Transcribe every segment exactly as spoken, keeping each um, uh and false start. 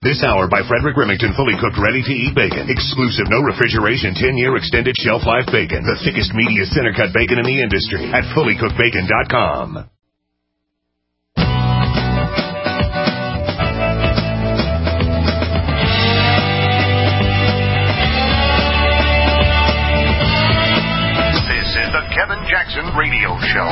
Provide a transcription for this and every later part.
This hour by Frederick Remington, fully cooked, ready-to-eat bacon. Exclusive, no refrigeration, ten-year extended shelf life bacon. The thickest, meatiest, center-cut bacon in the industry at fully cooked bacon dot com. This is the Kevin Jackson Radio Show.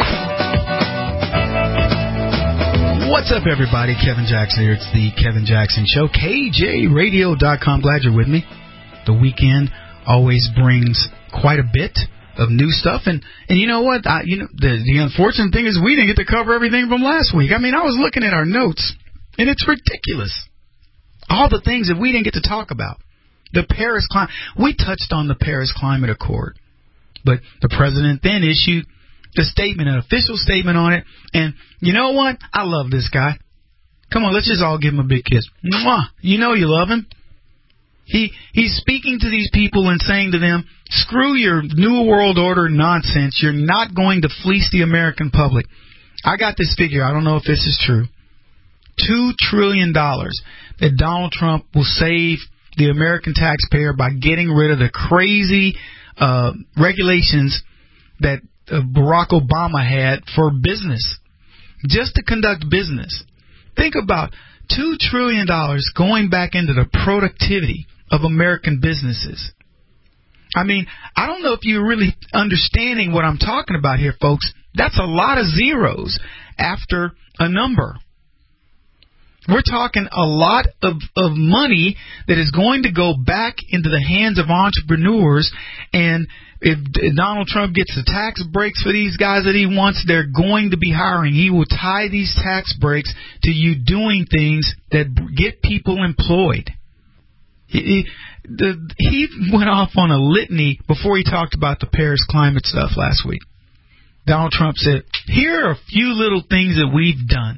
What's up, everybody? Kevin Jackson here. It's the Kevin Jackson Show. K J radio dot com. Glad you're with me. The weekend always brings quite a bit of new stuff. And, and you know what? I, you know the, the unfortunate thing is we didn't get to cover everything from last week. I mean, I was looking at our notes, and it's ridiculous. All the things that we didn't get to talk about. The Paris Climate. We touched on the Paris Climate Accord. But the president then issued the statement, an official statement on it. And you know what? I love this guy. Come on, let's just all give him a big kiss. Mwah! You know you love him. He He's speaking to these people and saying to them, screw your New World Order nonsense. You're not going to fleece the American public. I got this figure. I don't know if this is true. Two trillion dollars that Donald Trump will save the American taxpayer by getting rid of the crazy uh, regulations that Uh, Barack Obama had for business, just to conduct business. Think about two trillion dollars going back into the productivity of American businesses. I mean, I don't know if you're really understanding what I'm talking about here, folks. That's a lot of zeros after a number. We're talking a lot of, of money that is going to go back into the hands of entrepreneurs. And if Donald Trump gets the tax breaks for these guys that he wants, they're going to be hiring. He will tie these tax breaks to you doing things that get people employed. He, he, the, he went off on a litany before he talked about the Paris climate stuff last week. Donald Trump said, here are a few little things that we've done.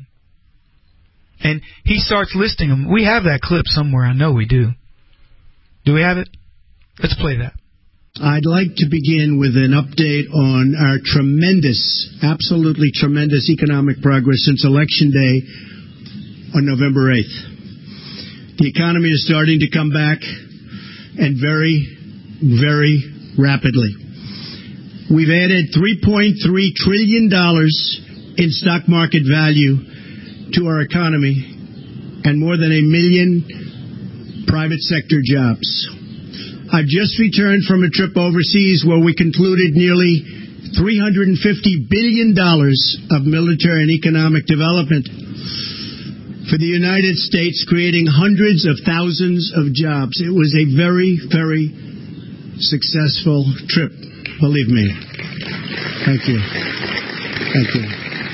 And he starts listing them. We have that clip somewhere. I know we do. Do we have it? Let's play that. I'd like to begin with an update on our tremendous, absolutely tremendous economic progress since Election Day on November eighth. The economy is starting to come back, and very, very rapidly. We've added three point three trillion dollars in stock market value to our economy, and more than a million private sector jobs. I've just returned from a trip overseas where we concluded nearly three hundred fifty billion dollars of military and economic development for the United States, creating hundreds of thousands of jobs. It was a very, very successful trip, believe me. Thank you. Thank you.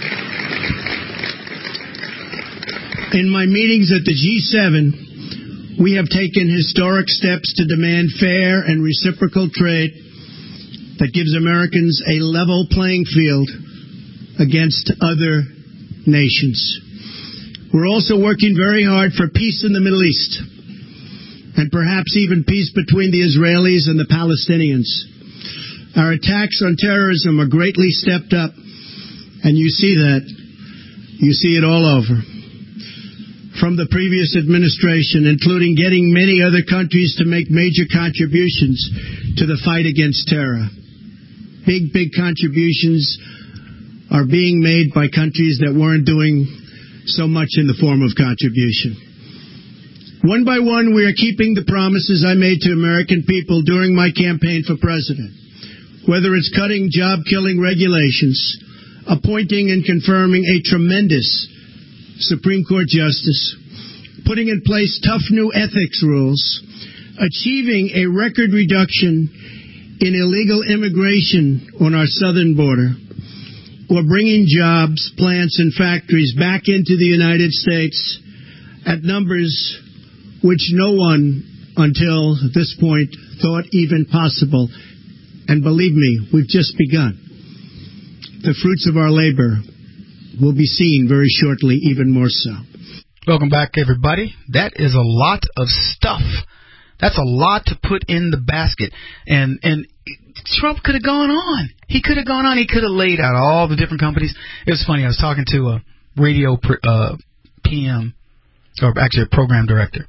In my meetings at the G seven, we have taken historic steps to demand fair and reciprocal trade that gives Americans a level playing field against other nations. We're also working very hard for peace in the Middle East, and perhaps even peace between the Israelis and the Palestinians. Our attacks on terrorism are greatly stepped up, and you see that. You see it all over. From the previous administration, including getting many other countries to make major contributions to the fight against terror. Big, big contributions are being made by countries that weren't doing so much in the form of contribution. One by one, we are keeping the promises I made to American people during my campaign for president. Whether it's cutting job-killing regulations, appointing and confirming a tremendous Supreme Court justice, putting in place tough new ethics rules, achieving a record reduction in illegal immigration on our southern border, or bringing jobs, plants, and factories back into the United States at numbers which no one until this point thought even possible. And believe me, we've just begun. The fruits of our labor will be seen very shortly, even more so. Welcome back, everybody. That is a lot of stuff. That's a lot to put in the basket. And and Trump could have gone on. He could have gone on. He could have laid out all the different companies. It was funny. I was talking to a radio uh, P M, or actually a program director,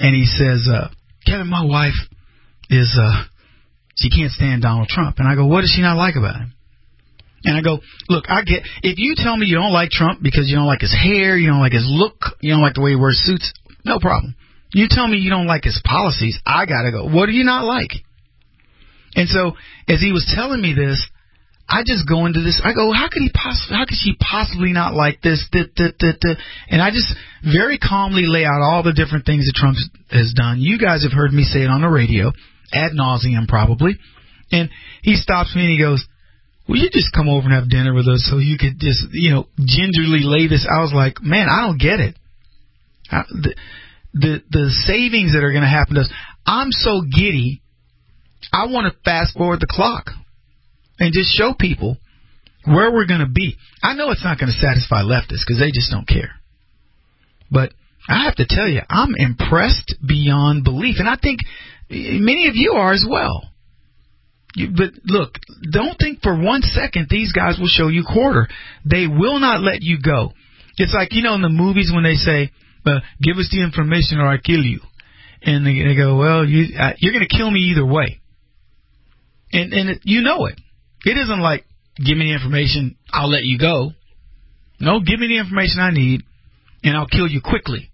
and he says, uh, Kevin, my wife is, uh, she can't stand Donald Trump. And I go, what does she not like about him? And I go, look, I get, if you tell me you don't like Trump because you don't like his hair, you don't like his look, you don't like the way he wears suits, no problem. You tell me you don't like his policies, I gotta go, what do you not like? And so, as he was telling me this, I just go into this, I go, how could he possibly, how could she possibly not like this, da, da, da, da. And I just very calmly lay out all the different things that Trump has done. You guys have heard me say it on the radio, ad nauseum probably. And he stops me and he goes, will you just come over and have dinner with us so you could just, you know, gingerly lay this? I was like, man, I don't get it. I, the, the the savings that are going to happen to us, I'm so giddy, I want to fast forward the clock and just show people where we're going to be. I know it's not going to satisfy leftists because they just don't care. But I have to tell you, I'm impressed beyond belief. And I think many of you are as well. You, but look, don't think for one second these guys will show you quarter. They will not let you go. It's like, you know, in the movies when they say, uh, give us the information or I kill you. And they, they go, well, you, uh, you're going to kill me either way. And, and it, you know it. It isn't like, give me the information, I'll let you go. No, give me the information I need, and I'll kill you quickly.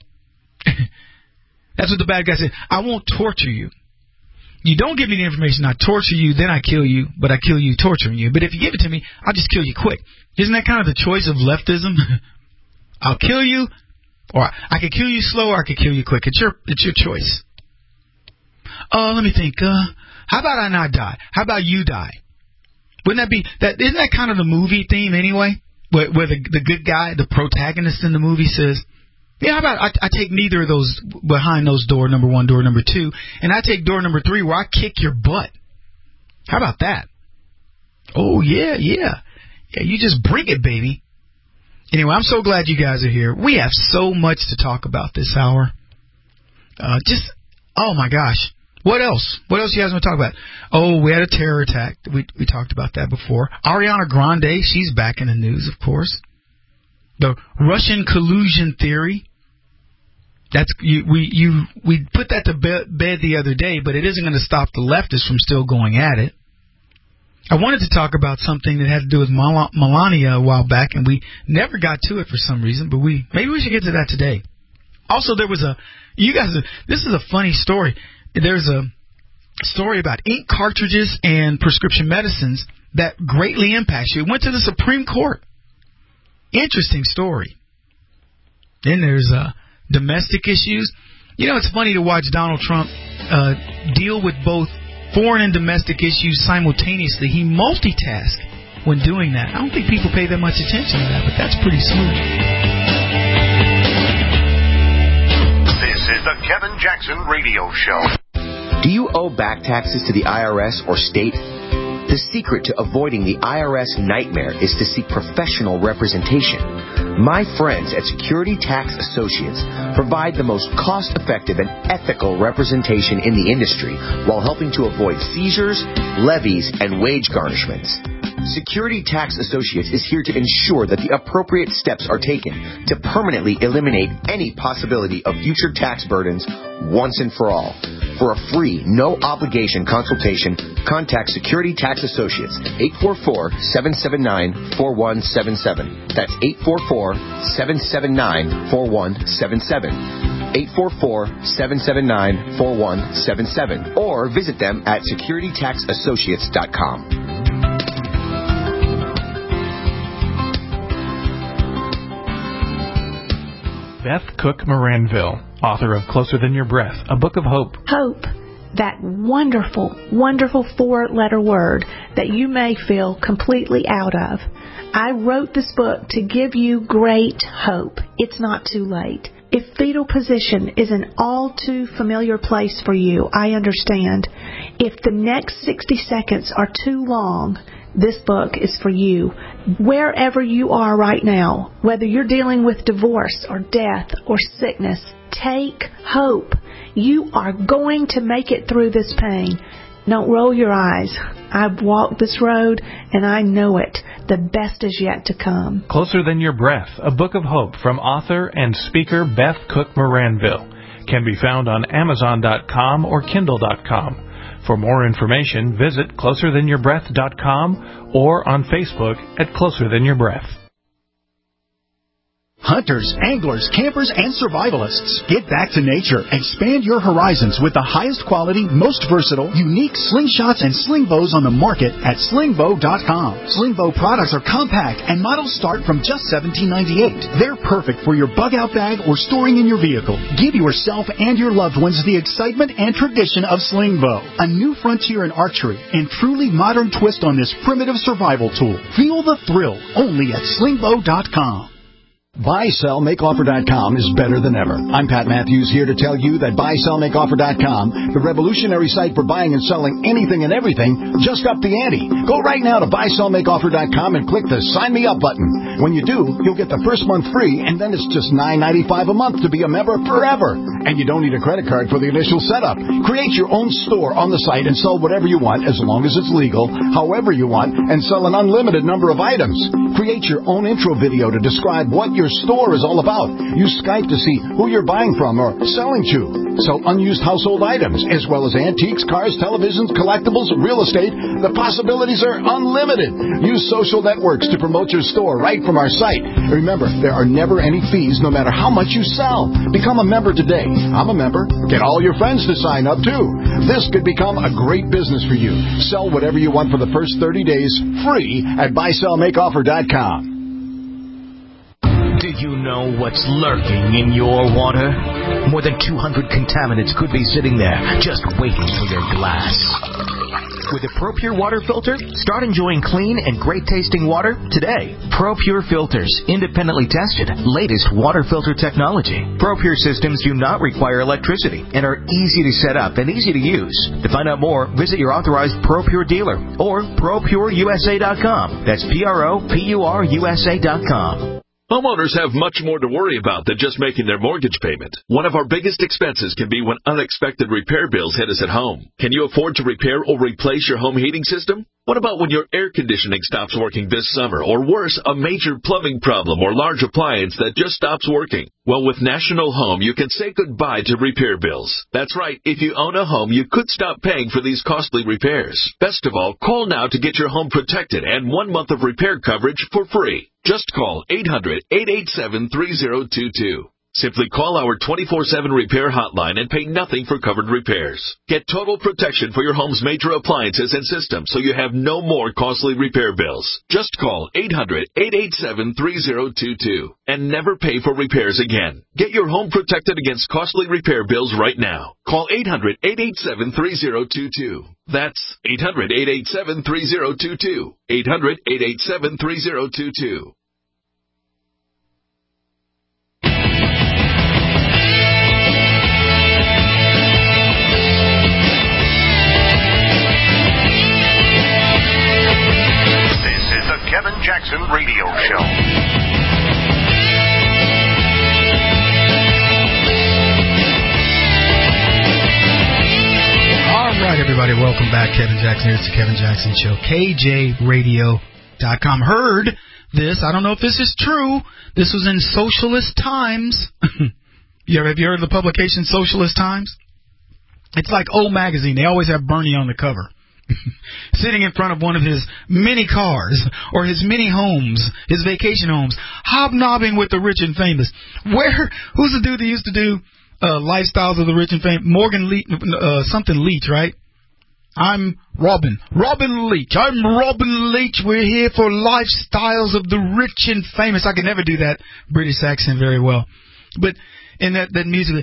That's what the bad guy said. I won't torture you. You don't give me the information, I torture you, then I kill you, but I kill you torturing you. But if you give it to me, I'll just kill you quick. Isn't that kind of the choice of leftism? I'll kill you, or I could kill you slow, or I could kill you quick. It's your it's your choice. Oh, uh, let me think. Uh, how about I not die? How about you die? Wouldn't that be that? Isn't that kind of the movie theme anyway? Where, where the the good guy, the protagonist in the movie says, yeah, how about I, I take neither of those behind those door number one, door number two, and I take door number three where I kick your butt. How about that? Oh, yeah, yeah. Yeah, you just bring it, baby. Anyway, I'm so glad you guys are here. We have so much to talk about this hour. Uh, just, oh, my gosh. What else? What else you guys want to talk about? Oh, we had a terror attack. We we talked about that before. Ariana Grande, she's back in the news, of course. The Russian collusion theory. That's you, we you we put that to bed the other day, but it isn't going to stop the leftists from still going at it. I wanted to talk about something that had to do with Mel- Melania a while back, and we never got to it for some reason. But we maybe we should get to that today. Also, there was a you guys. This is a funny story. There's a story about ink cartridges and prescription medicines that greatly impacts you. It went to the Supreme Court. Interesting story. Then there's uh, domestic issues. You know, it's funny to watch Donald Trump uh, deal with both foreign and domestic issues simultaneously. He multitasks when doing that. I don't think people pay that much attention to that, but that's pretty smooth. This is the Kevin Jackson Radio Show. Do you owe back taxes to the I R S or state? The secret to avoiding the I R S nightmare is to seek professional representation. My friends at Security Tax Associates provide the most cost-effective and ethical representation in the industry while helping to avoid seizures, levies, and wage garnishments. Security Tax Associates is here to ensure that the appropriate steps are taken to permanently eliminate any possibility of future tax burdens once and for all. For a free, no-obligation consultation, contact Security Tax Associates, eight four four, seven seven nine, four one seven seven. That's eight four four, seven seven nine, four one seven seven. eight four four, seven seven nine, four one seven seven. Or visit them at security tax associates dot com. Beth Cook Moranville, author of Closer Than Your Breath, a book of hope. Hope, that wonderful, wonderful four-letter word that you may feel completely out of. I wrote this book to give you great hope. It's not too late. If fetal position is an all too familiar place for you, I understand. If the next sixty seconds are too long, this book is for you. Wherever you are right now, whether you're dealing with divorce or death or sickness, take hope. You are going to make it through this pain. Don't roll your eyes. I've walked this road and I know it. The best is yet to come. Closer Than Your Breath, a book of hope from author and speaker Beth Cook Moranville. can be found on Amazon dot com or Kindle dot com. For more information, visit closer than your breath dot com or on Facebook at Closer Than Your Breath. Hunters, anglers, campers, and survivalists, get back to nature. Expand your horizons with the highest quality, most versatile, unique slingshots and sling bows on the market at sling bow dot com. Sling bow products are compact and models start from just seventeen ninety-eight. They're perfect for your bug out bag or storing in your vehicle. Give yourself and your loved ones the excitement and tradition of sling bow, a new frontier in archery and truly modern twist on this primitive survival tool. Feel the thrill only at sling bow dot com. buy sell make offer dot com is better than ever. I'm Pat Matthews here to tell you that buy sell make offer dot com, the revolutionary site for buying and selling anything and everything, just upped the ante. Go right now to buy sell make offer dot com and click the Sign Me Up button. When you do, you'll get the first month free, and then it's just nine ninety-five a month to be a member forever. And you don't need a credit card for the initial setup. Create your own store on the site and sell whatever you want, as long as it's legal, however you want, and sell an unlimited number of items. Create your own intro video to describe what your store is all about. Use Skype to see who you're buying from or selling to. Sell unused household items, as well as antiques, cars, televisions, collectibles, real estate. The possibilities are unlimited. Use social networks to promote your store right from our site. Remember, there are never any fees, no matter how much you sell. Become a member today. I'm a member. Get all your friends to sign up, too. This could become a great business for you. Sell whatever you want for the first thirty days, free at buy sell make offer dot com. Did you know what's lurking in your water? More than two hundred contaminants could be sitting there, just waiting for your glass. With a ProPure water filter, start enjoying clean and great-tasting water today. ProPure filters, independently tested, latest water filter technology. ProPure systems do not require electricity and are easy to set up and easy to use. To find out more, visit your authorized ProPure dealer or pro pure u s a dot com. That's P R O P U R U S A dot com. Homeowners have much more to worry about than just making their mortgage payment. One of our biggest expenses can be when unexpected repair bills hit us at home. Can you afford to repair or replace your home heating system? What about when your air conditioning stops working this summer, or worse, a major plumbing problem or large appliance that just stops working? Well, with National Home, you can say goodbye to repair bills. That's right. If you own a home, you could stop paying for these costly repairs. Best of all, call now to get your home protected and one month of repair coverage for free. Just call eight hundred, eight eight seven, three zero two two. Simply call our twenty-four seven repair hotline and pay nothing for covered repairs. Get total protection for your home's major appliances and systems so you have no more costly repair bills. Just call eight hundred, eight eight seven, three zero two two and never pay for repairs again. Get your home protected against costly repair bills right now. Call eight hundred, eight eight seven, three zero two two. That's eight hundred, eight eight seven, three zero two two. eight hundred, eight eight seven, three zero two two. Kevin Jackson Radio Show. All right, everybody, welcome back. Kevin Jackson here. It's the Kevin Jackson Show. K J radio dot com. Heard this. I don't know if this is true. This was in Socialist Times. you ever, have you heard of the publication Socialist Times? It's like old magazine. They always have Bernie on the cover. Sitting in front of one of his many cars or his many homes, his vacation homes, hobnobbing with the rich and famous. Where? Who's the dude that used to do uh, Lifestyles of the Rich and Famous? Morgan Leach, uh, something Leach, right? I'm Robin. Robin Leach. I'm Robin Leach. We're here for Lifestyles of the Rich and Famous. I can never do that British accent very well. But in that, that music,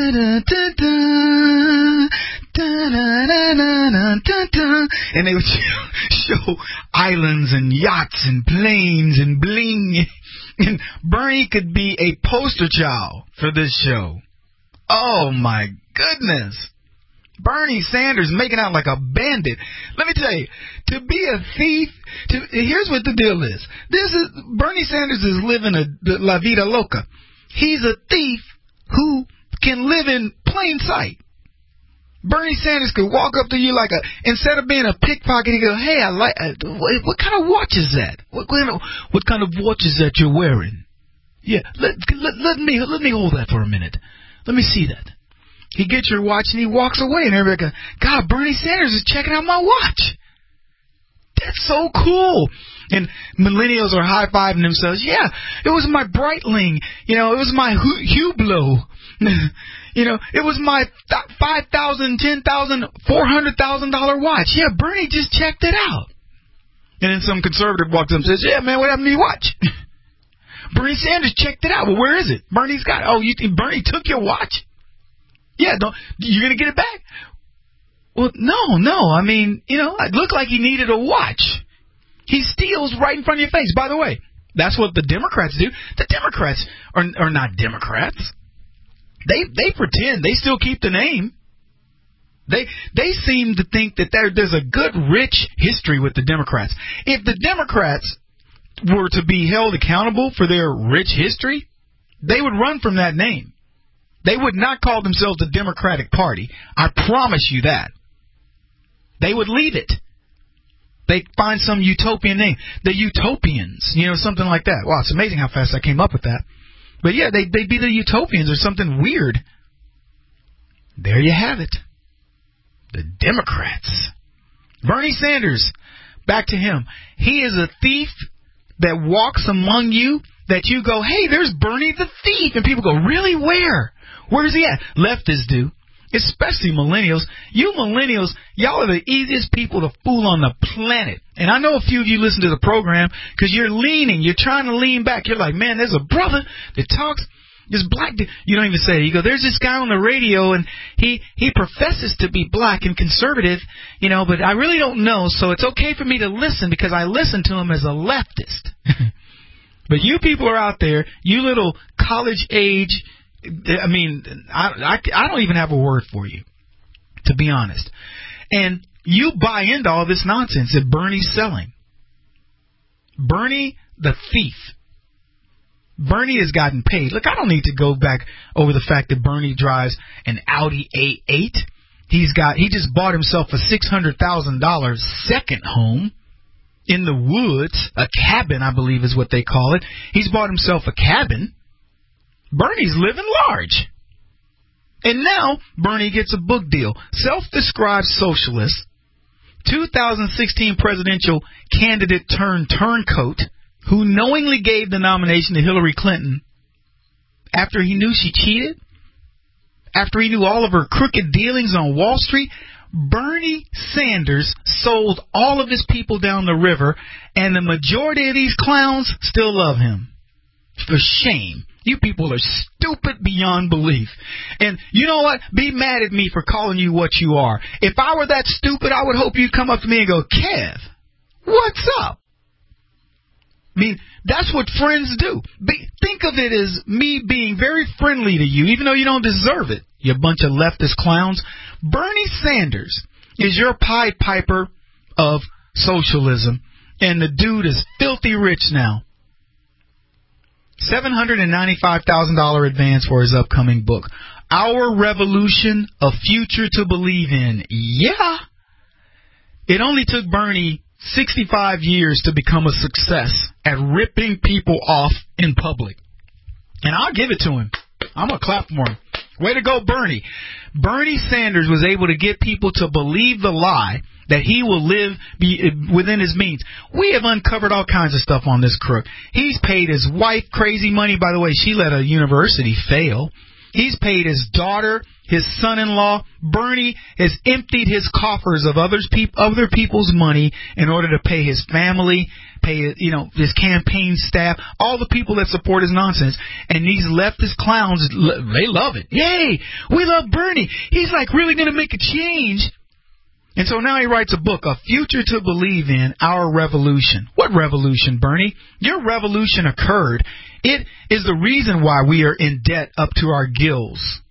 and they would show islands and yachts and planes and bling. And Bernie could be a poster child for this show. Oh, my goodness. Bernie Sanders making out like a bandit. Let me tell you, to be a thief, to, here's what the deal is. This is Bernie Sanders is living a la vida loca. He's a thief who can live in plain sight. Bernie Sanders could walk up to you like a, instead of being a pickpocket, he go, hey, I like, uh, what, what kind of watch is that? What, what kind of watch is that you're wearing? Yeah, let, let, let me let me hold that for a minute. Let me see that. He gets your watch and he walks away, and everybody goes, God, Bernie Sanders is checking out my watch. That's so cool. And millennials are high-fiving themselves. Yeah, it was my Breitling. You know, it was my Hublot. You know, it was my five thousand dollars, ten thousand dollars, four hundred thousand dollars watch. Yeah, Bernie just checked it out. And then some conservative walks up and says, yeah, man, what happened to your watch? Bernie Sanders checked it out. Well, where is it? Bernie's got it. Oh, you think Bernie took your watch? Yeah, don't, you're going to get it back? Well, no, no. I mean, you know, it looked like he needed a watch. He steals right in front of your face. By the way, that's what the Democrats do. The Democrats are, are not Democrats. They they pretend. They still keep the name. They they seem to think that there, there's a good, rich history with the Democrats. If the Democrats were to be held accountable for their rich history, they would run from that name. They would not call themselves the Democratic Party. I promise you that. They would leave it. They find some utopian name. The Utopians, you know, something like that. Wow, it's amazing how fast I came up with that. But yeah, they, they'd be the Utopians or something weird. There you have it. The Democrats. Bernie Sanders, back to him. He is a thief that walks among you that you go, hey, there's Bernie the thief. And people go, really? Where? Where's he at? Leftists do. Especially millennials. You millennials, y'all are the easiest people to fool on the planet. And I know a few of you listen to the program because you're leaning. You're trying to lean back. You're like, man, there's a brother that talks. This black dude. You don't even say it. You go, there's this guy on the radio, and he, he professes to be black and conservative, you know, but I really don't know, so it's okay for me to listen because I listen to him as a leftist. But you people are out there, you little college age, I mean, I, I, I don't even have a word for you, to be honest. And you buy into all this nonsense that Bernie's selling. Bernie the thief. Bernie has gotten paid. Look, I don't need to go back over the fact that Bernie drives an Audi A eight. He's got, he just bought himself a six hundred thousand dollars second home in the woods, a cabin, I believe is what they call it. He's bought himself a cabin. Bernie's living large. And now Bernie gets a book deal. Self-described socialist, two thousand sixteen presidential candidate turned turncoat, who knowingly gave the nomination to Hillary Clinton after he knew she cheated, after he knew all of her crooked dealings on Wall Street. Bernie Sanders sold all of his people down the river, and the majority of these clowns still love him. For shame. You people are stupid beyond belief. And you know what? Be mad at me for calling you what you are. If I were that stupid, I would hope you'd come up to me and go, Kev, what's up? I mean, that's what friends do. Be, think of it as me being very friendly to you, even though you don't deserve it, you bunch of leftist clowns. Bernie Sanders is your Pied Piper of socialism, and the dude is filthy rich now. seven hundred ninety-five thousand dollars advance for his upcoming book. Our Revolution, A Future to Believe in. Yeah. It only took Bernie sixty-five years to become a success at ripping people off in public. And I'll give it to him. I'm going to clap for him. Way to go, Bernie. Bernie Sanders was able to get people to believe the lie that he will live be within his means. We have uncovered all kinds of stuff on this crook. He's paid his wife crazy money. By the way, she let a university fail. He's paid his daughter, his son-in-law. Bernie has emptied his coffers of others peop- other people's money in order to pay his family, pay you know his campaign staff, all the people that support his nonsense. And these leftist clowns, they love it. Yay! We love Bernie. He's like really going to make a change. And so now he writes a book, A Future to Believe in, Our Revolution. What revolution, Bernie? Your revolution occurred. It is the reason why we are in debt up to our gills.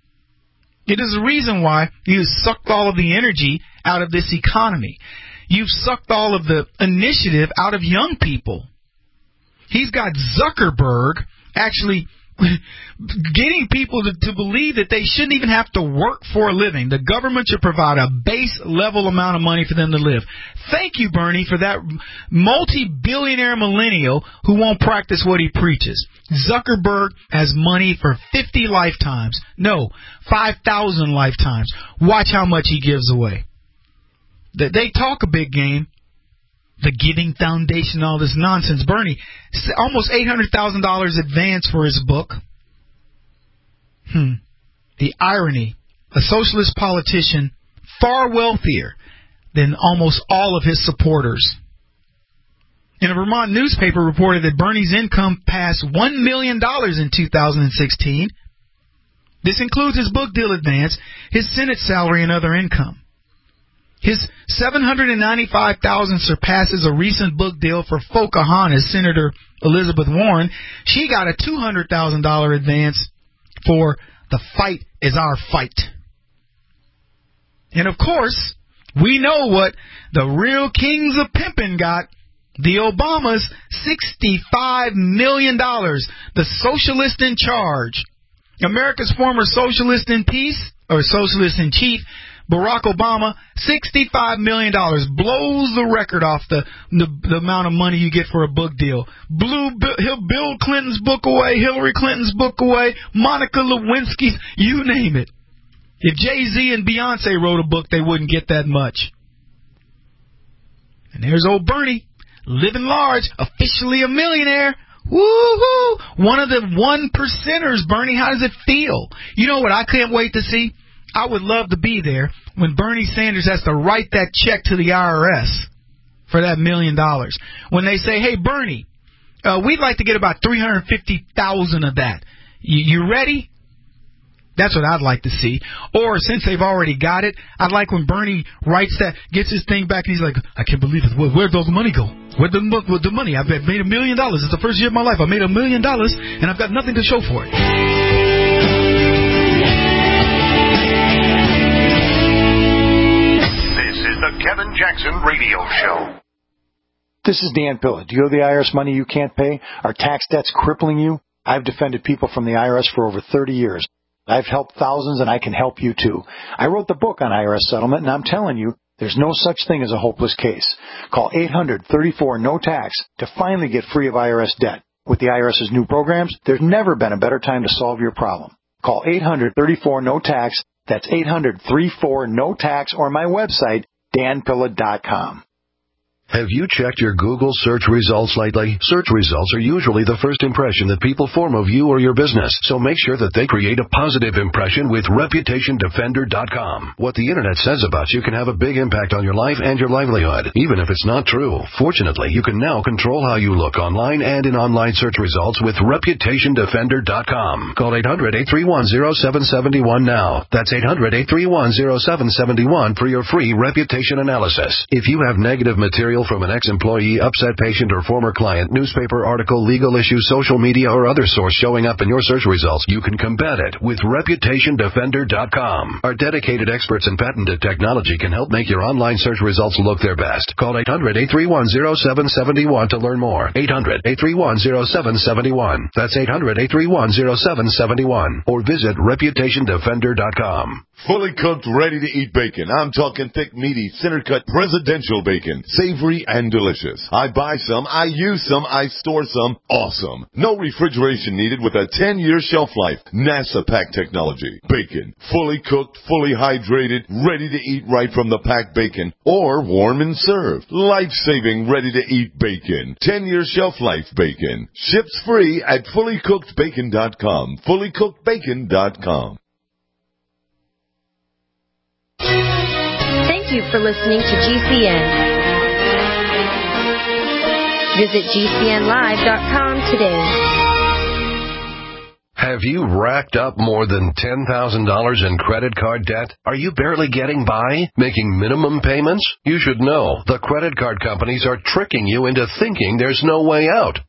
It is the reason why you sucked all of the energy out of this economy. You've sucked all of the initiative out of young people. He's got Zuckerberg actually getting people to, to believe that they shouldn't even have to work for a living. The government should provide a base level amount of money for them to live. Thank you, Bernie, for that multi-billionaire millennial who won't practice what he preaches. Zuckerberg has money for fifty lifetimes. No, five thousand lifetimes. Watch how much he gives away. They talk a big game. The Giving Foundation, all this nonsense. Bernie, almost eight hundred thousand dollars advance for his book. Hmm. The irony. A socialist politician far wealthier than almost all of his supporters. And a Vermont newspaper reported that Bernie's income passed one million dollars in two thousand sixteen. This includes his book deal advance, his Senate salary, and other income. His seven hundred ninety-five thousand dollars surpasses a recent book deal for Pocahontas, Senator Elizabeth Warren. She got a two hundred thousand dollars advance for The Fight Is Our Fight. And, of course, we know what the real kings of pimping got. The Obamas, sixty-five million dollars. The socialist in charge. America's former socialist in peace, or socialist in chief, Barack Obama, sixty-five million dollars, blows the record off the, the the amount of money you get for a book deal. Blew Bill Clinton's book away, Hillary Clinton's book away, Monica Lewinsky's, you name it. If Jay-Z and Beyonce wrote a book, they wouldn't get that much. And there's old Bernie, living large, officially a millionaire. Woo-hoo! One of the one percenters, Bernie. How does it feel? You know what I can't wait to see? I would love to be there when Bernie Sanders has to write that check to the I R S for that million dollars. When they say, hey, Bernie, uh, we'd like to get about three hundred fifty thousand dollars of that. You, you ready? That's what I'd like to see. Or since they've already got it, I'd like when Bernie writes that, gets his thing back, and he's like, I can't believe it. Where, where'd all the money go? Where'd the, where'd the money? I've made a million dollars. It's the first year of my life. I made a million dollars, and I've got nothing to show for it. The Kevin Jackson Radio Show. This is Dan Pilla. Do you owe the I R S money you can't pay? Are tax debts crippling you? I've defended people from the I R S for over thirty years. I've helped thousands, and I can help you too. I wrote the book on I R S settlement, and I'm telling you, there's no such thing as a hopeless case. Call eight hundred thirty-four no tax to finally get free of I R S debt. With the IRS's new programs, there's never been a better time to solve your problem. Call eight hundred thirty-four no tax. That's eight hundred thirty-four no tax, or my website, dan pilla dot com. Have you checked your Google search results lately? Search results are usually the first impression that people form of you or your business, so make sure that they create a positive impression with reputation defender dot com. What the Internet says about you can have a big impact on your life and your livelihood, even if it's not true. Fortunately, you can now control how you look online and in online search results with reputation defender dot com. Call eight hundred, eight three one, zero seven seven one now. That's eight hundred, eight three one, zero seven seven one for your free reputation analysis. If you have negative material from an ex-employee, upset patient, or former client, newspaper article, legal issue, social media, or other source showing up in your search results, you can combat it with reputation defender dot com. Our dedicated experts in patented technology can help make your online search results look their best. Call eight hundred, eight three one, zero seven seven one to learn more. eight hundred, eight three one, zero seven seven one. That's eight hundred, eight three one, zero seven seven one. Or visit reputation defender dot com. Fully cooked, ready-to-eat bacon. I'm talking thick, meaty, center-cut presidential bacon. Savory and delicious. I buy some, I use some, I store some. Awesome. No refrigeration needed with a ten-year shelf life. NASA pack technology. Bacon. Fully cooked, fully hydrated, ready to eat right from the packed bacon. Or warm and served. Life-saving, ready-to-eat bacon. ten-year shelf life bacon. Ships free at fully cooked bacon dot com. fully cooked bacon dot com. Thank you for listening to G C N. Visit G C N live dot com today. Have you racked up more than ten thousand dollars in credit card debt? Are you barely getting by, making minimum payments? You should know the credit card companies are tricking you into thinking there's no way out.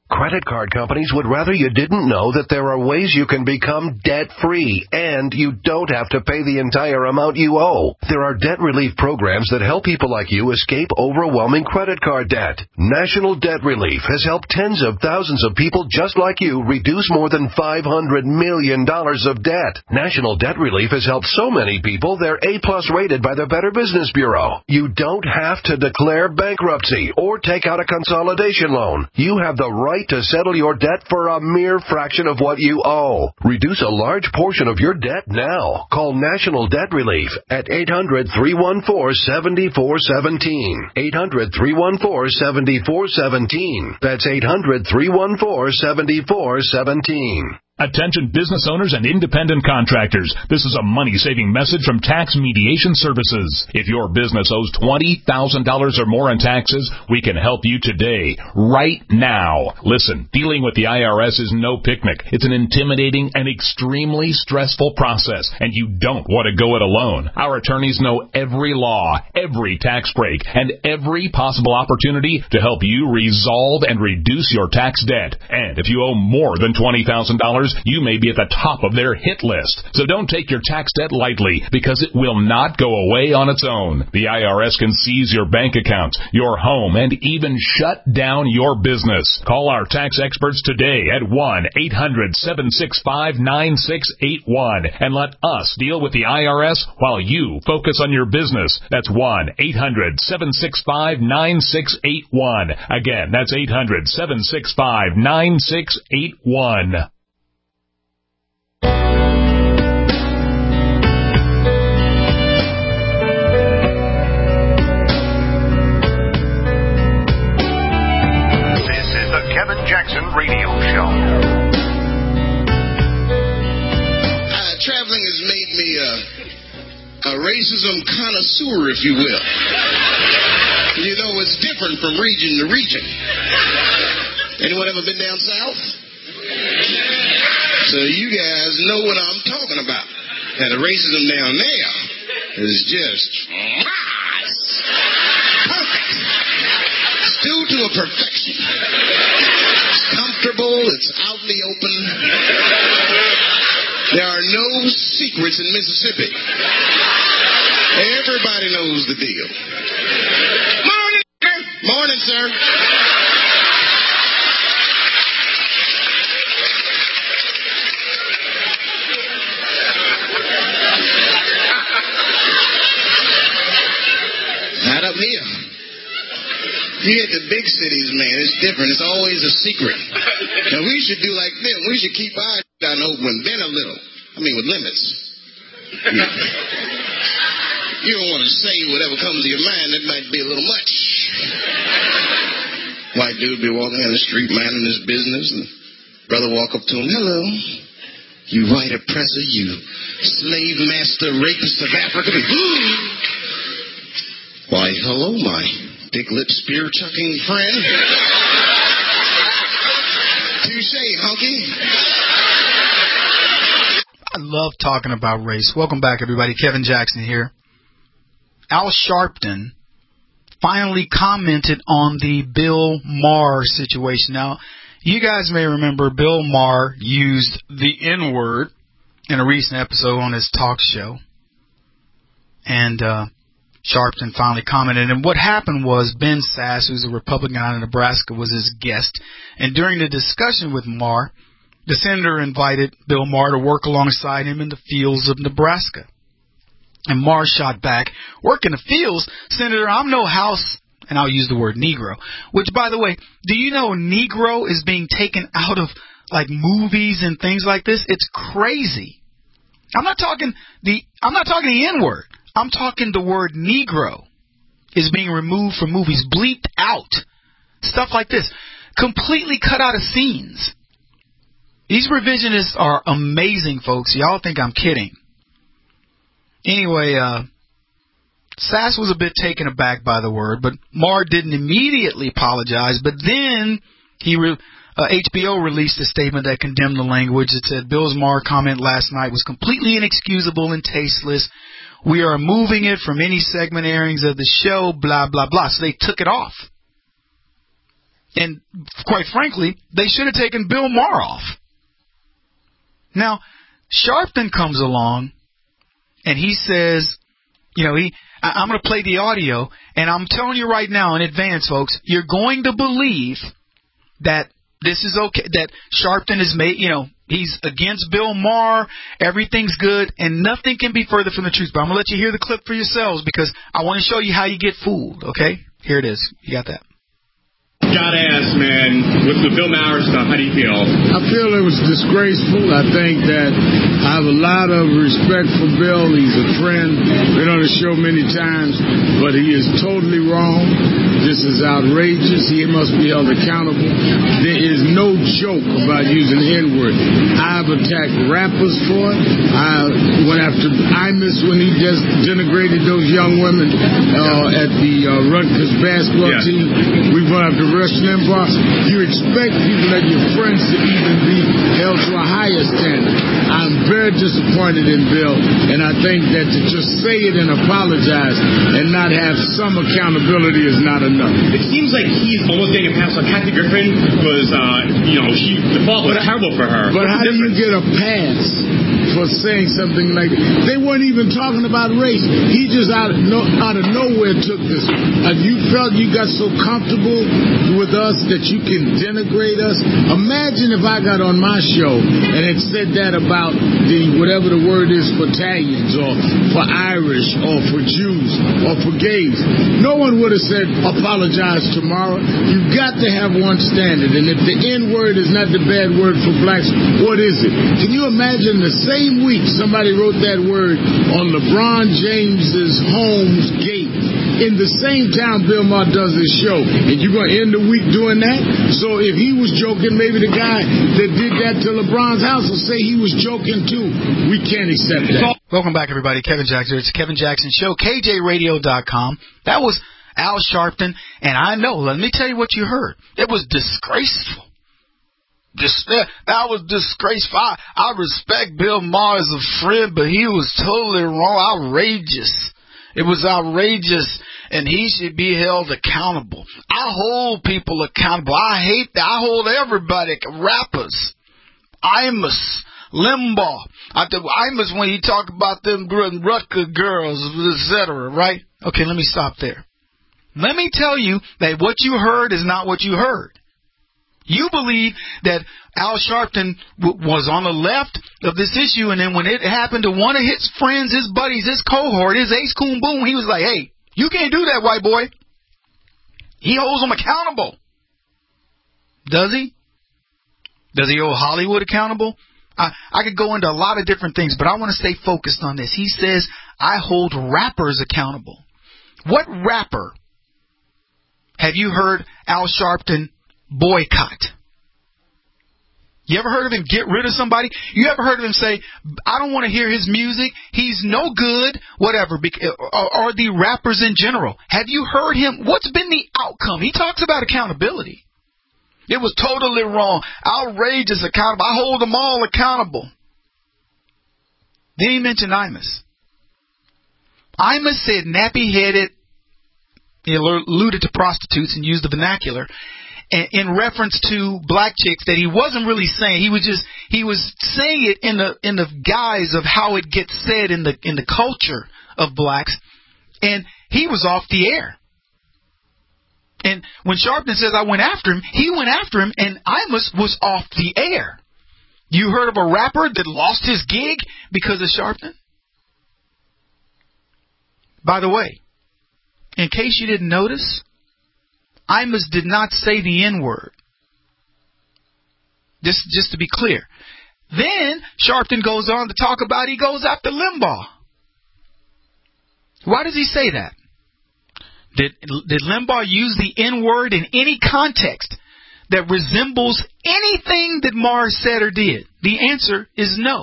Credit card companies would rather you didn't know that there are ways you can become debt-free, and you don't have to pay the entire amount you owe. There are debt relief programs that help people like you escape overwhelming credit card debt. National Debt Relief has helped tens of thousands of people just like you reduce more than five hundred million dollars of debt. National Debt Relief has helped so many people they're A-plus rated by the Better Business Bureau. You don't have to declare bankruptcy or take out a consolidation loan. You have the right to settle your debt for a mere fraction of what you owe. Reduce a large portion of your debt now. Call National Debt Relief at eight hundred, three one four, seven four one seven. eight hundred, three one four, seven four one seven. That's eight hundred, three one four, seven four one seven. Attention business owners and independent contractors. This is a money-saving message from Tax Mediation Services. If your business owes twenty thousand dollars or more in taxes, we can help you today, right now. Listen, dealing with the I R S is no picnic. It's an intimidating and extremely stressful process, and you don't want to go it alone. Our attorneys know every law, every tax break, and every possible opportunity to help you resolve and reduce your tax debt. And if you owe more than twenty thousand dollars, you may be at the top of their hit list. So don't take your tax debt lightly, because it will not go away on its own. The I R S can seize your bank accounts, your home, and even shut down your business. Call our tax experts today at one eight hundred, seven six five, nine six eight one and let us deal with the I R S while you focus on your business. That's one eight hundred, seven six five, nine six eight one. Again, that's eight hundred, seven six five, nine six eight one. Kevin Jackson Radio Show. Uh, traveling has made me a, a racism connoisseur, if you will. You know, it's different from region to region. Anyone ever been down south? So you guys know what I'm talking about. And the racism down there is just perfect. Stew to a perfection. It's comfortable. It's out in the open. There are no secrets in Mississippi. Everybody knows the deal. Morning, sir. Morning, sir. Not up here. You get the big cities, man, it's different. It's always a secret. Now, we should do like them. We should keep our down open, then a little. I mean, with limits. You don't want to say whatever comes to your mind. That might be a little much. White dude be walking down the street, minding his business, and brother walk up to him, hello. You white oppressor, you slave master, rapist of Africa. Why, hello, my dick-lip, spear-chucking friend. Touche, hunky. I love talking about race. Welcome back, everybody. Kevin Jackson here. Al Sharpton finally commented on the Bill Maher situation. Now, you guys may remember Bill Maher used the N-word in a recent episode on his talk show. And, uh, Sharpton finally commented, and what happened was Ben Sasse, who's a Republican out of Nebraska, was his guest, and during the discussion with Maher, the senator invited Bill Maher to work alongside him in the fields of Nebraska. And Maher shot back, work in the fields? Senator, I'm no house, and I'll use the word Negro, which, by the way, do you know Negro is being taken out of, like, movies and things like this? It's crazy. I'm not talking the, I'm not talking the N-word. I'm talking the word Negro is being removed from movies, bleeped out. Stuff like this. Completely cut out of scenes. These revisionists are amazing, folks. Y'all think I'm kidding. Anyway, uh, Sasse was a bit taken aback by the word, but Maher didn't immediately apologize. But then he re- uh, H B O released a statement that condemned the language. It said, Bill's Maher comment last night was completely inexcusable and tasteless. We are moving it from any segment airings of the show, blah, blah, blah. So they took it off. And quite frankly, they should have taken Bill Maher off. Now, Sharpton comes along, and he says, you know, he, I, I'm going to play the audio, and I'm telling you right now in advance, folks, you're going to believe that this is okay, that Sharpton is made, you know, he's against Bill Maher, everything's good, and nothing can be further from the truth. But I'm going to let you hear the clip for yourselves because I want to show you how you get fooled, okay? Here it is. You got that? Gotta ask, man, with the Bill Maher stuff, how do you feel? I feel it was disgraceful. I think that I have a lot of respect for Bill. He's a friend. Been on the show many times, but he is totally wrong. This is outrageous. He must be held accountable. There is no joke about using the N-word. I've attacked rappers for it. I went after Imus when he just denigrated those young women uh, at the uh, Rutgers basketball yeah. team. We went after Rush Limbaugh. You expect people that your friends to even be held to a higher standard. I'm very disappointed in Bill, and I think that to just say it and apologize and not have some accountability is not enough. It seems like he's almost getting a pass on Kathy Griffin was, uh, you know, she the fault was but, terrible for her. But What's how do you get a pass for saying something like that? They weren't even talking about race. He just out of, no, out of nowhere took this. And you felt you got so comfortable with us that you can denigrate us. Imagine if I got on my show and it said that about the whatever the word is for Italians or for Irish or for Jews or for gays. No one would have said apologize tomorrow. You've got to have one standard, and if the N word is not the bad word for blacks, what is it? Can you imagine the same week somebody wrote that word on LeBron James's home's gate in the same town Bill Maher does his show, and you're going to end the week doing that? So if he was joking, maybe the guy that did that to LeBron's house will say he was joking too. We can't accept that. Welcome back, everybody. Kevin Jackson. It's the Kevin Jackson Show, K J radio dot com. That was Al Sharpton, and I know, let me tell you what you heard. It was disgraceful. Dis- that was disgraceful. I, I respect Bill Maher as a friend, but he was totally wrong. Outrageous. It was outrageous, and he should be held accountable. I hold people accountable. I hate that. I hold everybody, rappers, Imus, Limbaugh. I th- Imus when he talk about them Rutgers girls, et cetera, right? Okay, let me stop there. Let me tell you that what you heard is not what you heard. You believe that Al Sharpton w- was on the left of this issue, and then when it happened to one of his friends, his buddies, his cohort, his ace coon boom, he was like, hey, you can't do that, white boy. He holds them accountable. Does he? Does he hold Hollywood accountable? I, I could go into a lot of different things, but I want to stay focused on this. He says, I hold rappers accountable. What rapper have you heard Al Sharpton boycott? You ever heard of him get rid of somebody? You ever heard of him say, I don't want to hear his music, he's no good, whatever, or, or the rappers in general? Have you heard him? What's been the outcome? He talks about accountability. It was totally wrong. Outrageous, accountable. I hold them all accountable. Then he mentioned Imus. Imus said nappy-headed, he alluded to prostitutes and used the vernacular in reference to black chicks that he wasn't really saying. He was just he was saying it in the in the guise of how it gets said in the in the culture of blacks, and he was off the air. And when Sharpton says I went after him, he went after him, and Imus was off the air. You heard of a rapper that lost his gig because of Sharpton? By the way, in case you didn't notice, Imus did not say the N-word. Just, just to be clear. Then Sharpton goes on to talk about he goes after Limbaugh. Why does he say that? Did, did Limbaugh use the N-word in any context that resembles anything that Maher said or did? The answer is no.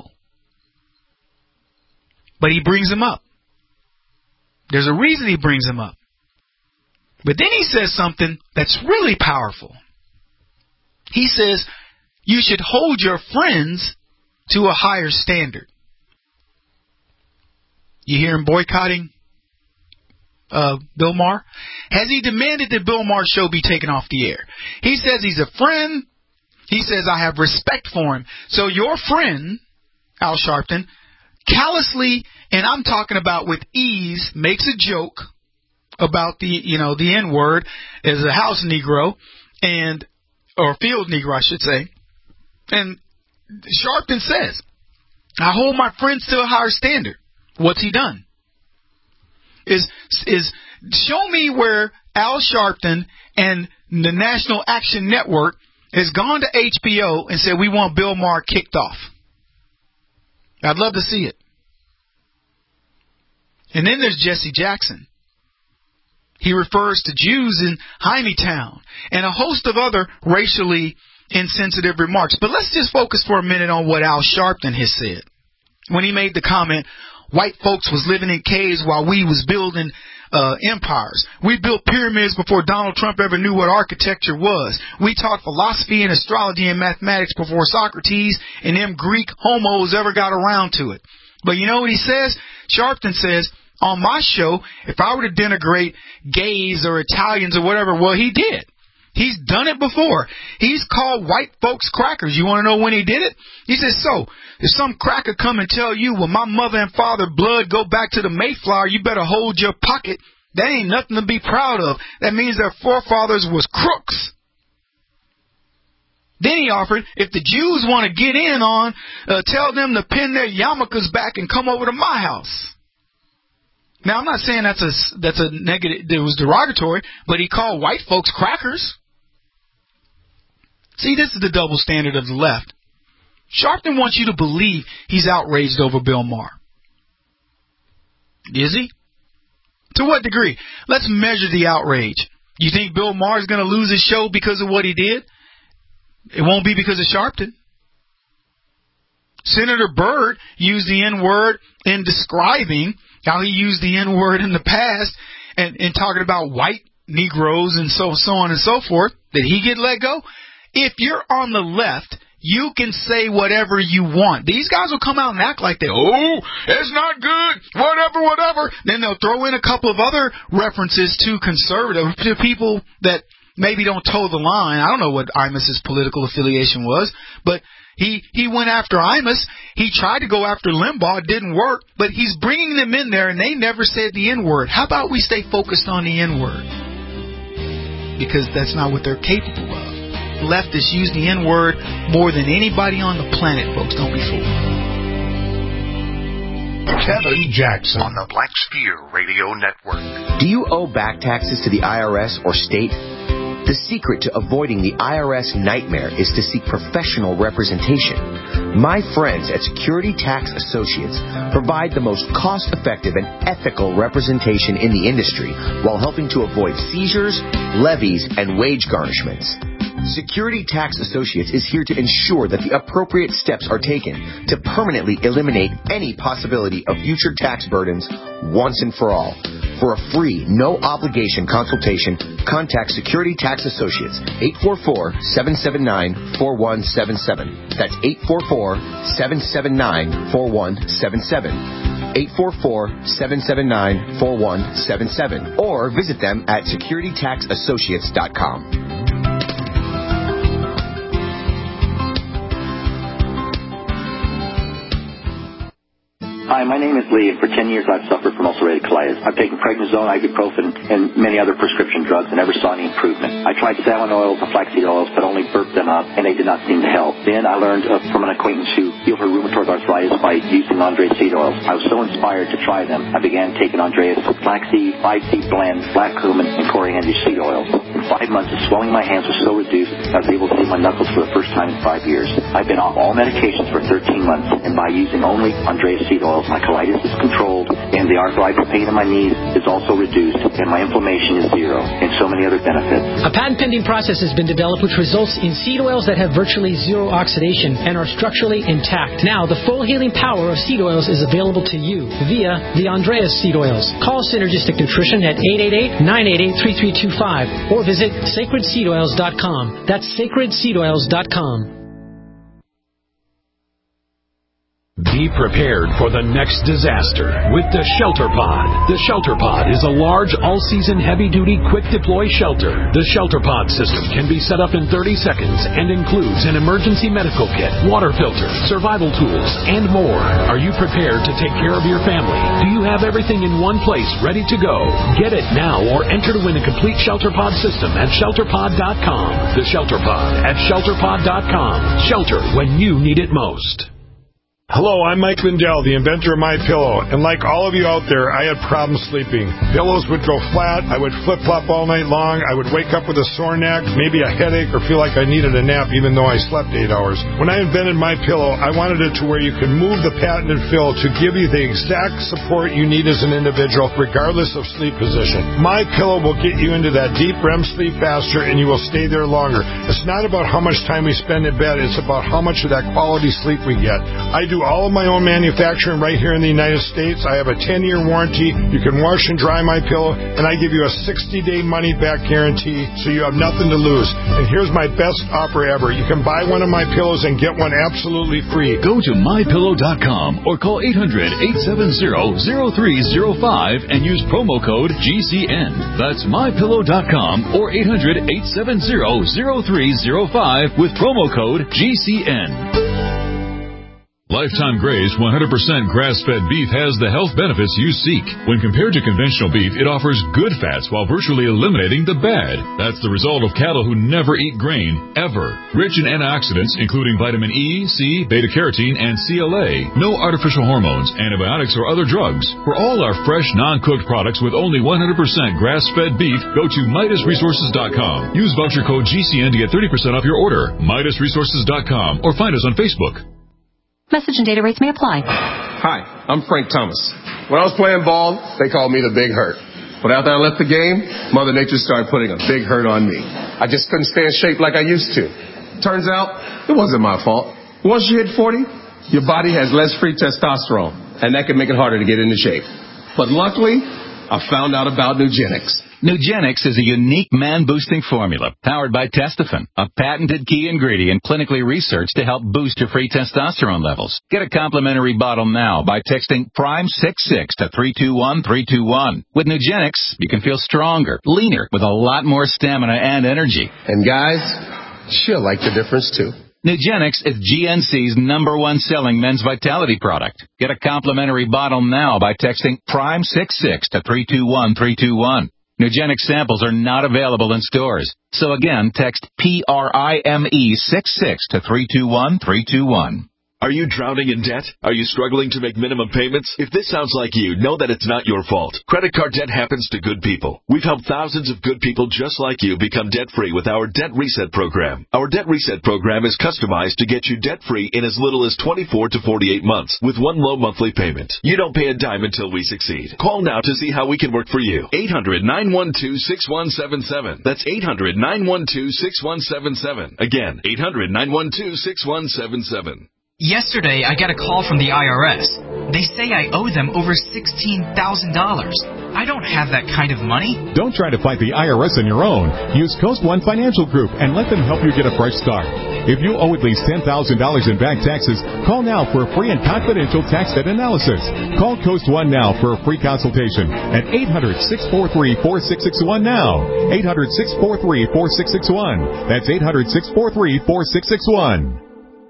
But he brings him up. There's a reason he brings him up. But then he says something that's really powerful. He says, you should hold your friends to a higher standard. You hear him boycotting uh, Bill Maher? Has he demanded that Bill Maher's show be taken off the air? He says he's a friend. He says, I have respect for him. So your friend, Al Sharpton, callously, and I'm talking about with ease, makes a joke about the, you know, the N-word as a house Negro, and, or field Negro, I should say. And Sharpton says, I hold my friends to a higher standard. What's he done? Is, is, show me where Al Sharpton and the National Action Network has gone to H B O and said, we want Bill Maher kicked off. I'd love to see it. And then there's Jesse Jackson. He refers to Jews in Hymietown and a host of other racially insensitive remarks. But let's just focus for a minute on what Al Sharpton has said. When he made the comment, white folks was living in caves while we was building uh, empires. We built pyramids before Donald Trump ever knew what architecture was. We taught philosophy and astrology and mathematics before Socrates and them Greek homos ever got around to it. But you know what he says? Sharpton says, on my show, if I were to denigrate gays or Italians or whatever, well, he did. He's done it before. He's called white folks crackers. You want to know when he did it? He says, so, if some cracker come and tell you, well, my mother and father blood go back to the Mayflower, you better hold your pocket. That ain't nothing to be proud of. That means their forefathers was crooks. Then he offered, if the Jews want to get in on, uh, tell them to pin their yarmulkes back and come over to my house. Now, I'm not saying that's a, that's a negative, it was derogatory, but he called white folks crackers. See, this is the double standard of the left. Sharpton wants you to believe he's outraged over Bill Maher. Is he? To what degree? Let's measure the outrage. You think Bill Maher is going to lose his show because of what he did? It won't be because of Sharpton. Senator Byrd used the N-word in describing how he used the N-word in the past and, and talking about white Negroes and so, so on and so forth. Did he get let go? If you're on the left, you can say whatever you want. These guys will come out and act like they, oh, it's not good, whatever, whatever. Then they'll throw in a couple of other references to conservative, to people that maybe don't toe the line. I don't know what Imus's political affiliation was, but he, he went after Imus. He tried to go after Limbaugh. It didn't work, but he's bringing them in there, and they never said the N-word. How about we stay focused on the N-word? Because that's not what they're capable of. Leftists use the N-word more than anybody on the planet, folks. Don't be fooled. Kevin Jackson on the Black Spear Radio Network. Do you owe back taxes to the I R S or state? The secret to avoiding the I R S nightmare is to seek professional representation. My friends at Security Tax Associates provide the most cost-effective and ethical representation in the industry while helping to avoid seizures, levies, and wage garnishments. Security Tax Associates is here to ensure that the appropriate steps are taken to permanently eliminate any possibility of future tax burdens once and for all. For a free, no-obligation consultation, contact Security Tax Associates, eight four four, seven seven nine, four one seven seven. That's eight four four, seven seven nine, four one seven seven. eight four four, seven seven nine, four one seven seven. Or visit them at security tax associates dot com. Hi, my name is Lee, and for ten years I've suffered from ulcerative colitis. I've taken prednisone, ibuprofen, and many other prescription drugs and never saw any improvement. I tried salmon oils and flaxseed oils, but only burped them up, and they did not seem to help. Then I learned uh, from an acquaintance who healed her rheumatoid arthritis by using Andreas seed oils. I was so inspired to try them, I began taking Andreas flaxseed, five-seed blend, black cumin, and coriander seed oils. In five months, the swelling in my hands was so reduced, I was able to see my knuckles for the first time in five years. I've been off all medications for thirteen months, and by using only Andreas seed oils, my colitis is controlled, and the arthritis pain in my knees is also reduced, and my inflammation is zero, and so many other benefits. A patent-pending process has been developed which results in seed oils that have virtually zero oxidation and are structurally intact. Now, the full healing power of seed oils is available to you via the Andreas seed oils. Call Synergistic Nutrition at eight eight eight, nine eight eight, three three two five or visit sacred seed oils dot com. That's sacred seed oils dot com. B Be prepared for the next disaster with the Shelter Pod. The Shelter Pod is a large, all-season, heavy-duty, quick-deploy shelter. The Shelter Pod system can be set up in thirty seconds and includes an emergency medical kit, water filter, survival tools, and more. Are you prepared to take care of your family? Do you have everything in one place ready to go? Get it now or enter to win a complete Shelter Pod system at shelter pod dot com. The Shelter Pod at shelter pod dot com. Shelter when you need it most. Hello, I'm Mike Lindell, the inventor of MyPillow, and like all of you out there, I had problems sleeping. Pillows would go flat, I would flip-flop all night long, I would wake up with a sore neck, maybe a headache, or feel like I needed a nap even though I slept eight hours. When I invented MyPillow, I wanted it to where you could move the patented fill to give you the exact support you need as an individual, regardless of sleep position. MyPillow will get you into that deep R E M sleep faster, and you will stay there longer. It's not about how much time we spend in bed, it's about how much of that quality sleep we get. I do all of my own manufacturing right here in the United States. I have a ten-year warranty. You can wash and dry my pillow, and I give you a sixty-day money-back guarantee, so you have nothing to lose. And here's my best offer ever. You can buy one of my pillows and get one absolutely free. Go to my pillow dot com or call eight hundred, eight seven zero, zero three zero five and use promo code G C N. That's my pillow dot com or eight hundred, eight seven zero, zero three zero five with promo code G C N. Lifetime Graze one hundred percent grass-fed beef has the health benefits you seek. When compared to conventional beef, it offers good fats while virtually eliminating the bad. That's the result of cattle who never eat grain, ever. Rich in antioxidants, including vitamin E, C, beta-carotene, and C L A. No artificial hormones, antibiotics, or other drugs. For all our fresh, non-cooked products with only one hundred percent grass-fed beef, go to Midas Resources dot com. Use voucher code G C N to get thirty percent off your order. Midas Resources dot com or find us on Facebook. Message and data rates may apply. Hi, I'm Frank Thomas. When I was playing ball, they called me the Big Hurt. But after I left the game, Mother Nature started putting a big hurt on me. I just couldn't stay in shape like I used to. Turns out, it wasn't my fault. Once you hit forty, your body has less free testosterone, and that can make it harder to get into shape. But luckily, I found out about Nugenix. Nugenix is a unique man-boosting formula powered by Testofen, a patented key ingredient clinically researched to help boost your free testosterone levels. Get a complimentary bottle now by texting Prime sixty-six to three two one three two one. With Nugenix, you can feel stronger, leaner, with a lot more stamina and energy. And guys, she'll like the difference too. Nugenix is G N C's number one selling men's vitality product. Get a complimentary bottle now by texting Prime sixty-six to three two one three two one. Nugenix samples are not available in stores. So again, text P R I M E sixty-six to three two one three two one. Are you drowning in debt? Are you struggling to make minimum payments? If this sounds like you, know that it's not your fault. Credit card debt happens to good people. We've helped thousands of good people just like you become debt-free with our Debt Reset program. Our Debt Reset program is customized to get you debt-free in as little as twenty-four to forty-eight months with one low monthly payment. You don't pay a dime until we succeed. Call now to see how we can work for you. eight hundred, nine one two, six one seven seven. That's eight hundred, nine one two, six one seven seven. Again, eight hundred, nine one two, six one seven seven. Yesterday, I got a call from the I R S. They say I owe them over sixteen thousand dollars. I don't have that kind of money. Don't try to fight the I R S on your own. Use Coast One Financial Group and let them help you get a fresh start. If you owe at least ten thousand dollars in back taxes, call now for a free and confidential tax debt analysis. Call Coast One now for a free consultation at eight hundred, six four three, four six six one now. eight hundred, six four three, four six six one. That's eight hundred, six four three, four six six one.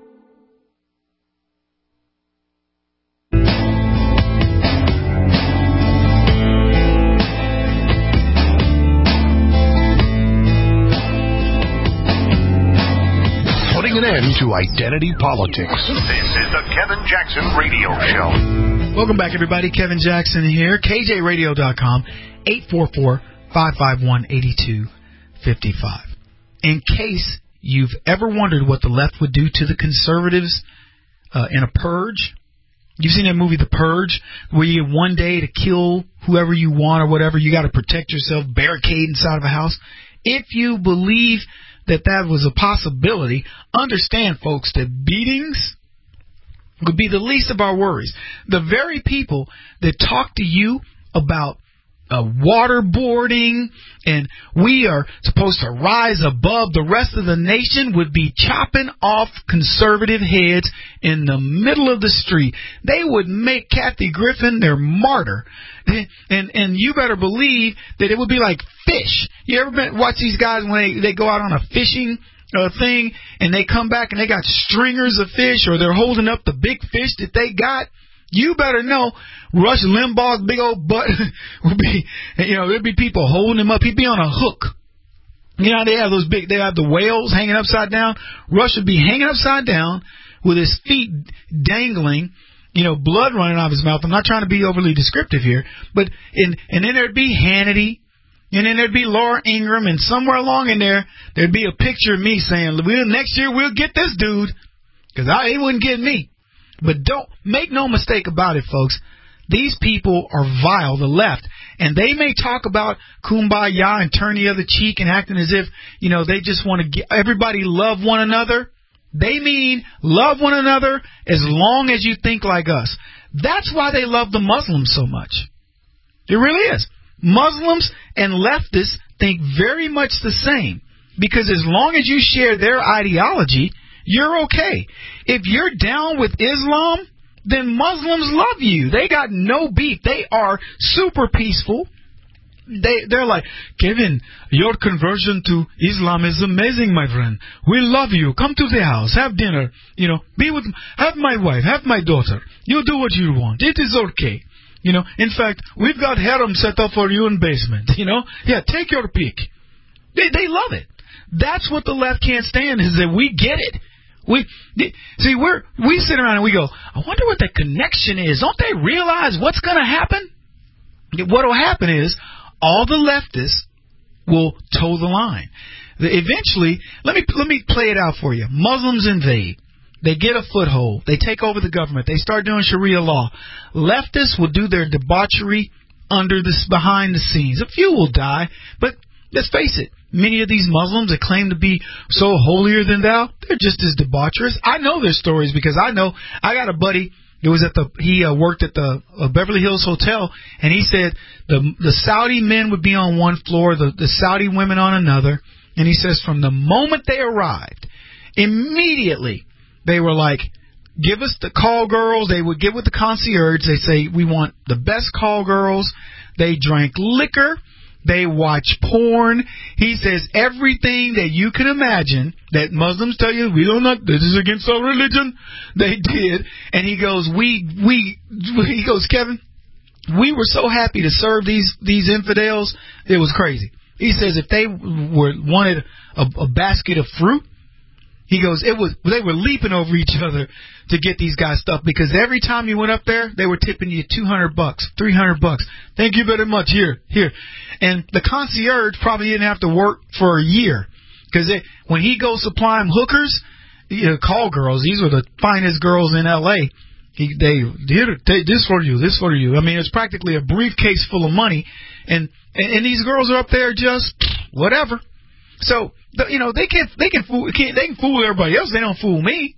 An end to identity politics. This is the Kevin Jackson Radio Show. Welcome back, everybody. Kevin Jackson here. K J radio dot com, eight four four, five five one, eight two five five. In case you've ever wondered what the left would do to the conservatives uh, in a purge, you've seen that movie, The Purge, where you get one day to kill whoever you want or whatever. You got to protect yourself, barricade inside of a house. If you believe that that was a possibility, understand, folks, that beatings would be the least of our worries. The very people that talk to you about uh, waterboarding, and we are supposed to rise above the rest of the nation, would be chopping off conservative heads in the middle of the street. They would make Kathy Griffin their martyr. And and you better believe that it would be like fish. You ever been, watch these guys when they, they go out on a fishing uh, thing and they come back and they got stringers of fish, or they're holding up the big fish that they got? You better know Rush Limbaugh's big old butt would be, you know, there'd be people holding him up. He'd be on a hook. You know, they have those big, they have the whales hanging upside down. Rush would be hanging upside down with his feet dangling, you know, blood running out of his mouth. I'm not trying to be overly descriptive here, but in, and then there'd be Hannity, and then there'd be Laura Ingraham, and somewhere along in there, there'd be a picture of me saying, well, next year we'll get this dude, because I, he wouldn't get me. But don't make no mistake about it, folks. These people are vile, the left, and they may talk about kumbaya and turn the other cheek and acting as if, you know, they just want to get everybody love one another. They mean love one another as long as you think like us. That's why they love the Muslims so much. It really is. Muslims and leftists think very much the same, because as long as you share their ideology, you're okay. If you're down with Islam, then Muslims love you. They got no beef. They are super peaceful. They, they're like, Kevin, your conversion to Islam is amazing, my friend. We love you. Come to the house. Have dinner. You know, be with, have my wife, have my daughter. You do what you want. It is okay. You know, in fact, we've got harem set up for you in basement. You know, yeah, take your pick. They, they love it. That's what the left can't stand, is that we get it. We see we're we sit around and we go, I wonder what the connection is. Don't they realize what's going to happen? What will happen is all the leftists will toe the line. Eventually, let me let me play it out for you. Muslims invade. They get a foothold. They take over the government. They start doing Sharia law. Leftists will do their debauchery under this, behind the scenes. A few will die, but let's face it. Many of these Muslims that claim to be so holier than thou, they're just as debaucherous. I know their stories because I know I got a buddy. It was at the he uh, worked at the uh, Beverly Hills Hotel, and he said the the Saudi men would be on one floor, the the Saudi women on another, and he says from the moment they arrived, immediately they were like, give us the call girls. They would get with the concierge. They say, we want the best call girls. They drank liquor. They watch porn. He says everything that you can imagine that Muslims tell you, we don't know, this is against our religion. They did. And he goes, we, we, he goes, Kevin, we were so happy to serve these, these infidels. It was crazy. He says if they were wanted a, a basket of fruit, he goes, it was, they were leaping over each other to get these guys stuff, because every time you went up there, they were tipping you two hundred bucks, three hundred bucks. Thank you very much. Here, here. And the concierge probably didn't have to work for a year, because when he goes supply them hookers, you know, call girls, these were the finest girls in L A. He, they, here, take this for you, this for you. I mean, it's practically a briefcase full of money, and, and, and these girls are up there just whatever. So, you know, they can they can fool they can fool everybody else. They don't fool me.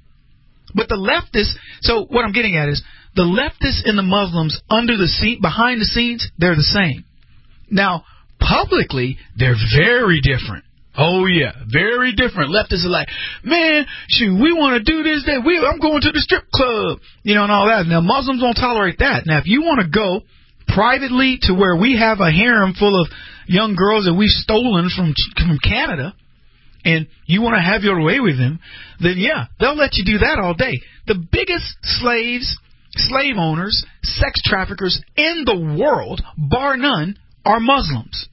But the leftists. So what I'm getting at is the leftists and the Muslims under the scene, behind the scenes, they're the same. Now, publicly, they're very different. Oh yeah, very different. Leftists are like, man, shoot, we want to do this, that. We, I'm going to the strip club, you know, and all that. Now, Muslims don't tolerate that. Now, if you want to go privately to where we have a harem full of young girls that we've stolen from from Canada, and you want to have your way with them, then yeah, they'll let you do that all day. The biggest slaves, slave owners, sex traffickers in the world, bar none, are Muslims.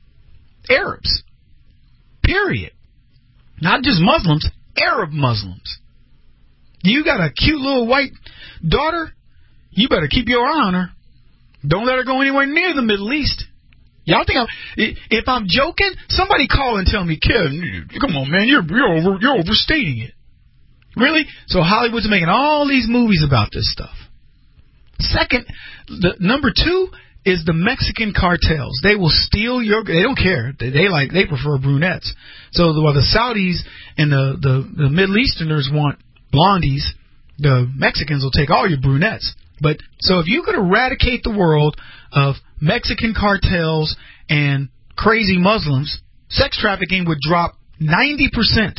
Arabs. Period. Not just Muslims, Arab Muslims. You got a cute little white daughter, you better keep your eye on her. Don't let her go anywhere near the Middle East. Y'all think I'm, if I'm joking, somebody call and tell me, Kevin, come on, man, you're you're over you're overstating it. Really? So Hollywood's making all these movies about this stuff. Second, the number two is the Mexican cartels. They will steal your. They don't care. They, they like. They prefer brunettes. So while the Saudis and the, the the Middle Easterners want blondies, the Mexicans will take all your brunettes. But so if you could eradicate the world of Mexican cartels and crazy Muslims, sex trafficking would drop ninety percent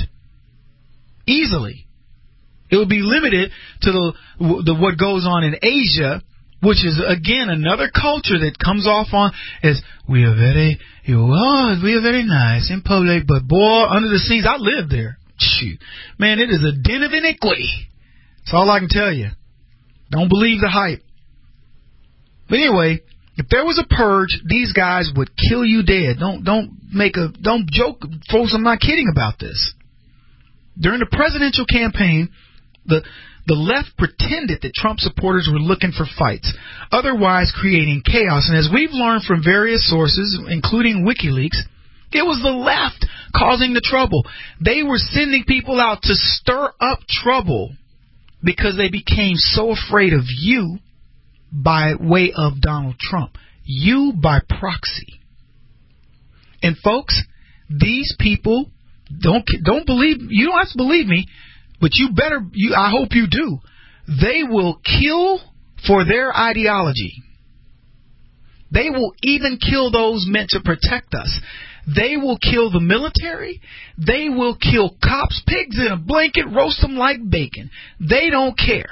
easily. It would be limited to the, the what goes on in Asia, which is, again, another culture that comes off on as, we are very, oh, we are very nice in public, but boy, under the scenes, I live there. Shoot. Man, it is a den of iniquity. That's all I can tell you. Don't believe the hype. But anyway, if there was a purge, these guys would kill you dead. Don't don't make a don't joke, folks. I'm not kidding about this. During the presidential campaign, the the left pretended that Trump supporters were looking for fights, otherwise creating chaos. And as we've learned from various sources, including WikiLeaks, it was the left causing the trouble. They were sending people out to stir up trouble because they became so afraid of you by way of Donald Trump. You by proxy. And folks, these people don't don't believe, you don't have to believe me, but you better, you, I hope you do. They will kill for their ideology. They will even kill those meant to protect us. They will kill the military. They will kill cops, pigs in a blanket, roast them like bacon. They don't care.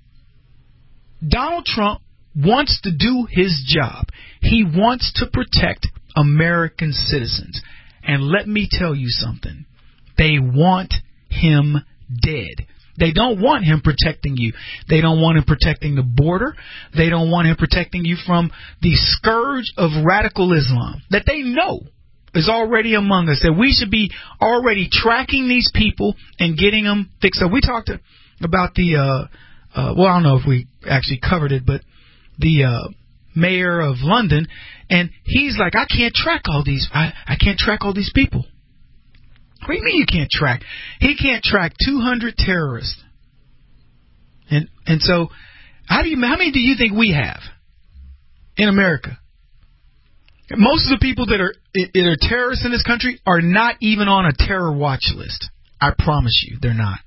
Donald Trump wants to do his job. He wants to protect American citizens. And let me tell you something. They want him dead. They don't want him protecting you. They don't want him protecting the border. They don't want him protecting you from the scourge of radical Islam that they know is already among us, that we should be already tracking these people and getting them fixed up. We talked about the, uh, uh, well, I don't know if we actually covered it, but the uh, mayor of London, and he's like, I can't track all these, I, I can't track all these people. What do you mean you can't track? He can't track two hundred terrorists. And and so, how do you how many do you think we have in America? Most of the people that are that are terrorists in this country are not even on a terror watch list. I promise you, they're not.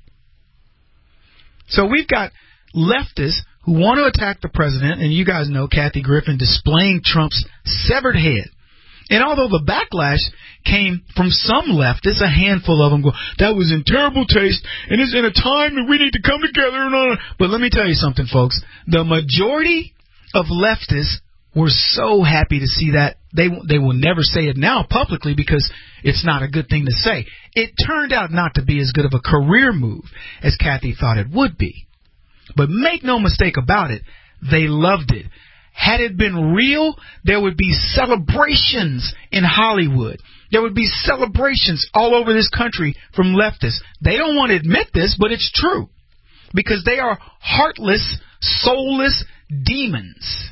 So we've got leftists who want to attack the president, and you guys know Kathy Griffin displaying Trump's severed head. And although the backlash came from some leftists, a handful of them go, that was in terrible taste, and it's in a time that we need to come together. And all. But let me tell you something, folks. The majority of leftists were so happy to see that. They they will never say it now publicly because it's not a good thing to say. It turned out not to be as good of a career move as Kathy thought it would be. But make no mistake about it, they loved it. Had it been real, there would be celebrations in Hollywood. There would be celebrations all over this country from leftists. They don't want to admit this, but it's true. Because they are heartless, soulless demons.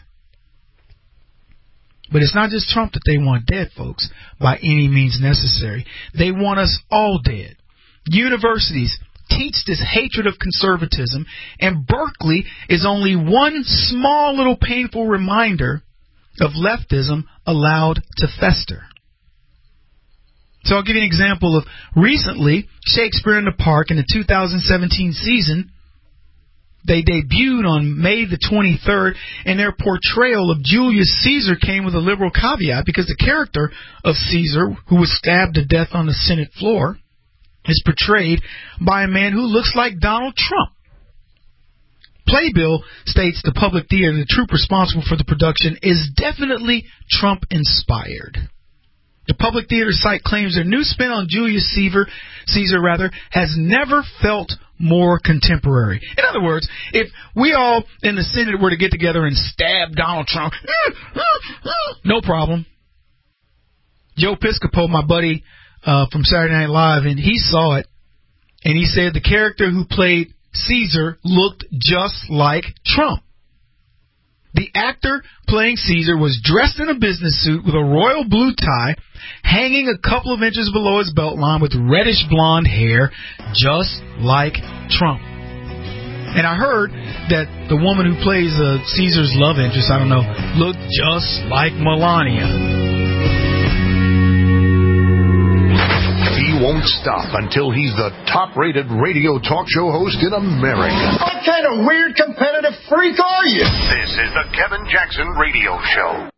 But it's not just Trump that they want dead, folks, by any means necessary. They want us all dead. Universities teach this hatred of conservatism, and Berkeley is only one small little painful reminder of leftism allowed to fester. So I'll give you an example of recently, Shakespeare in the Park in the two thousand seventeen season, they debuted on May the twenty-third, and their portrayal of Julius Caesar came with a liberal caveat because the character of Caesar, who was stabbed to death on the Senate floor, is portrayed by a man who looks like Donald Trump. Playbill states the public theater, the troupe responsible for the production, is definitely Trump-inspired. The public theater site claims their new spin on Julius Caesar, Caesar rather, has never felt more contemporary. In other words, if we all in the Senate were to get together and stab Donald Trump, no problem. Joe Piscopo, my buddy, Uh, from Saturday Night Live, and he saw it, and he said the character who played Caesar looked just like Trump. The actor playing Caesar was dressed in a business suit with a royal blue tie, hanging a couple of inches below his belt line with reddish blonde hair, just like Trump. And I heard that the woman who plays uh, Caesar's love interest, I don't know, looked just like Melania. Do you won't stop until he's the top-rated radio talk show host in America. What kind of weird competitive freak are you? This is the Kevin Jackson Radio Show.